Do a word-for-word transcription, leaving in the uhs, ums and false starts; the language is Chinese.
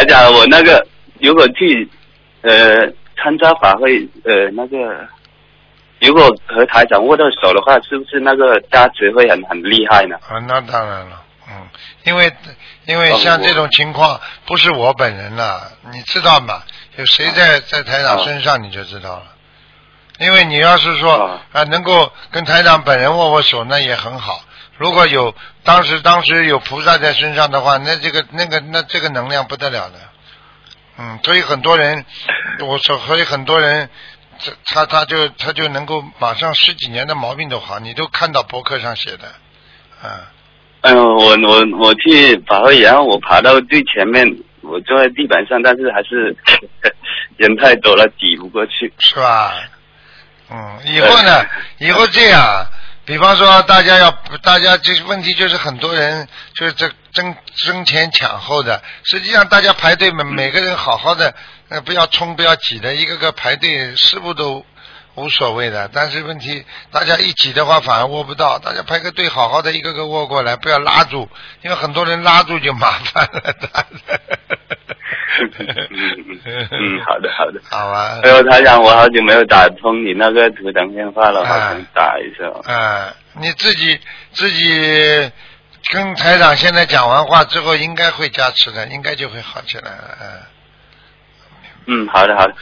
长，我那个如果去呃参加法会，呃那个如果和台长握到手的话，是不是那个加持会很很厉害呢？ 啊，那当然了，嗯，因为因为像这种情况不是我本人了，你知道吗？有谁在在台长身上你就知道了。因为你要是说啊能够跟台长本人握握手，那也很好。如果有当时当时有菩萨在身上的话，那这个那个那这个能量不得了的。嗯，所以很多人，我说所以很多人，他他就他就能够马上十几年的毛病都好，你都看到博客上写的，啊。 嗯，我我我去法会，然后我爬到最前面，我坐在地板上，但是还是人太多了，挤不过去。 是吧？嗯，以后呢？以后这样，比方说大家要，大家这问题就是很多人就是这争争前抢后的，实际上大家排队每每个人好好的，呃，不要冲不要挤的，一个个排队师傅都无所谓的。但是问题大家一挤的话反而握不到，大家排个队好好的一个个握过来，不要拉住，因为很多人拉住就麻烦了。 嗯嗯嗯，好的好的， 好啊。 哎呦，台长，我好久没有打通你那个图腾电话了，好想打一下。 啊，你自己自己跟台长现在讲完话之后，应该会加持的，应该就会好起来了。 嗯，好的好的，